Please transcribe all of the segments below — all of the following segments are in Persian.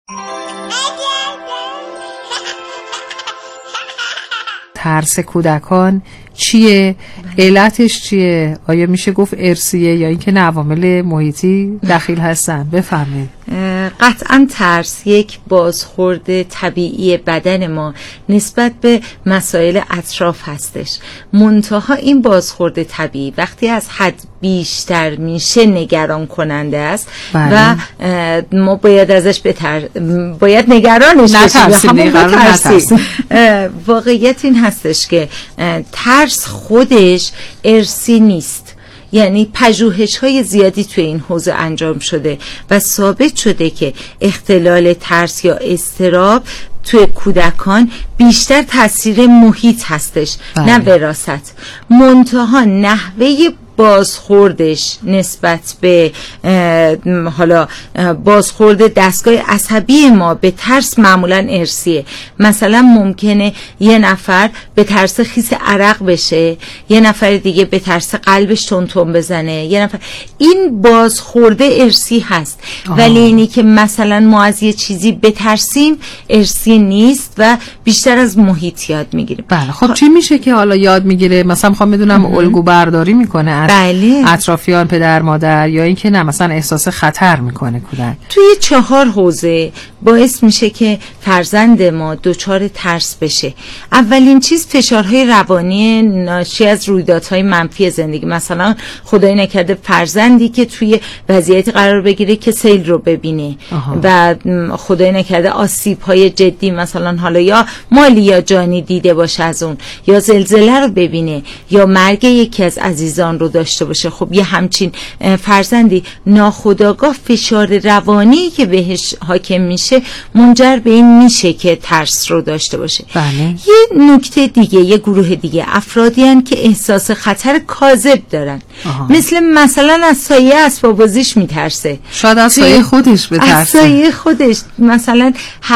ترس کودکان چیه؟ علتش چیه؟ آیا میشه گفت ارثیه یا اینکه عوامل محیطی دخیل هستن؟ بفهمید. قطعا ترس یک بازخورد طبیعی بدن ما نسبت به مسائل اطراف هستش. منتها این بازخورد طبیعی وقتی از حد بیشتر میشه نگران کننده است. بله. و ما باید ازش باید نگرانش بشیم. واقعیت این هستش که ترس خودش ارثی نیست. یعنی پژوهش‌های زیادی توی این حوزه انجام شده و ثابت شده که اختلال ترس یا اضطراب توی کودکان بیشتر تاثیر محیط هستش. بله. نه وراثت. منتها نحوه بازخوردش نسبت به حالا بازخورد دستگاه عصبی ما به ترس معمولا ارثیه. مثلا ممکنه یه نفر به ترس خیس عرق بشه، یه نفر دیگه به ترس قلبش تون بزنه، یه نفر. این بازخورد ارثی هست. ولی اینی که مثلا ما از یه چیزی بترسیم ارثی نیست و بیشتر از محیط یاد میگیریم. بله. خب چی میشه که حالا یاد میگیره؟ مثلا میخوام بدونم الگو برداری میکنه بله. اطرافیان، پدر مادر، یا اینکه نه مثلا احساس خطر میکنه کودک؟ توی 4 حوزه باعث میشه که فرزند ما دچار ترس بشه. اولین چیز فشارهای روانی ناشی از رویدادهای منفی زندگی. مثلا خدای نکرده فرزندی که توی وضعیتی قرار بگیره که سیل رو ببینه و خدای نکرده آسیب‌های جدی مثلا حالا یا مالی یا جانی دیده باشه از اون، یا زلزله رو ببینه یا مرگ یکی از عزیزان رو داشته باشه. خب یه همچین فرزندی ناخودآگاه فشار روانی که بهش حاکم میشه منجر به این میشه که ترس رو داشته باشه. بله. یه نکته دیگه، یه گروه دیگه افرادی هستن که احساس خطر کاذب دارن. مثلا از سایه اسباب بازیش میترسه. شاید از سایه خودش بترسه. از سایه خودش. مثلا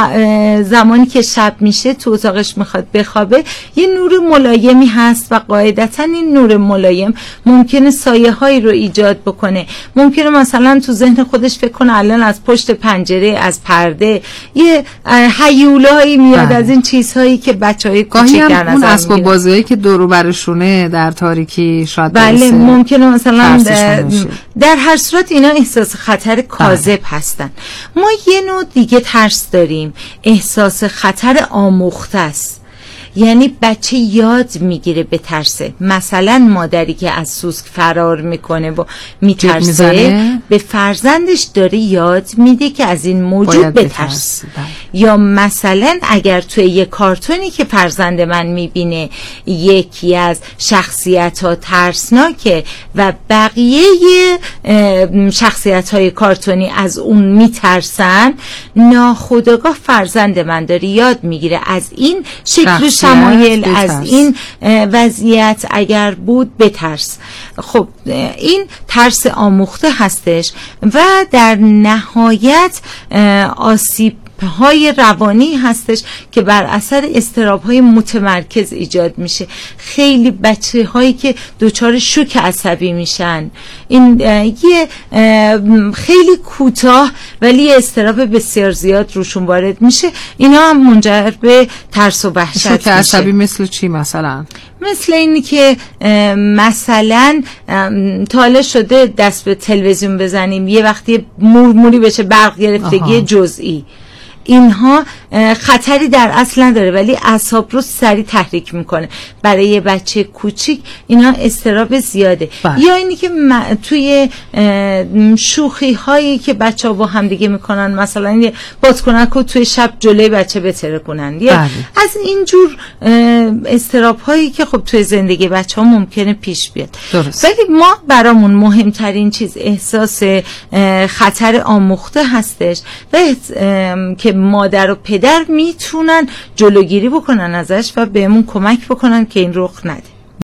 زمانی که شب میشه تو اتاقش میخواد بخوابه، یه نور ملایمی هست و قاعدتا این نور ملایم ممکنه سایه هایی رو ایجاد بکنه. ممکنه مثلا تو ذهن خودش فکر کنه الان از پشت پنجره، از پرده یه هیولایی میاد. بله. از این چیزهایی که بچهای کوچیک گاهی در هم نظر اون اسباب بازیایی که دور و برشونه در تاریکی شاید بله ممکنه مثلا در هر صورت اینا احساس خطر کاذب هستن. ما یه نوع دیگه ترس داریم، احساس خطر آموخته است. یعنی بچه یاد میگیره به ترسه. مثلا مادری که از سوسک فرار میکنه و میترسه به فرزندش داره یاد میده که از این موجود بترس. یا مثلا اگر توی یه کارتونی که فرزند من میبینه یکی از شخصیت ها ترسناکه و بقیه شخصیت های کارتونی از اون میترسن، ناخودآگاه فرزند من داره یاد میگیره از این شکل شمایل، از این وضعیت اگر بود بترس. خب این ترس آموخته هستش و در نهایت آسیب های روانی هستش که بر اثر اضطراب‌های متمرکز ایجاد میشه. خیلی بچه هایی که دچار شوک عصبی میشن، این یه خیلی کوتاه ولی اضطراب بسیار زیاد روشون وارد میشه، اینا هم منجر به ترس و وحشت میشه. شوک عصبی مثل چی مثلا؟ مثل اینی که مثلا تاله شده دست به تلویزیون بزنیم یه وقتی مورموری بشه، برق گرفتگی جزئی. اینها خطری در اصل نداره ولی اعصاب رو سریع تحریک میکنه. برای یه بچه کوچیک اینا اضطراب زیاده. یا اینی که توی شوخی هایی که بچه ها با هم دیگه میکنن، مثلا یه بادکنک رو توی شب جلوی بچه بتره کنن، یا از اینجور اضطراب هایی که خب توی زندگی بچه ها ممکنه پیش بیاد. ولی ما برامون مهمترین چیز احساس خطر آموخته هستش و که مادر و پدر میتونن جلوگیری بکنن ازش و بهمون کمک بکنن که این رخ نده.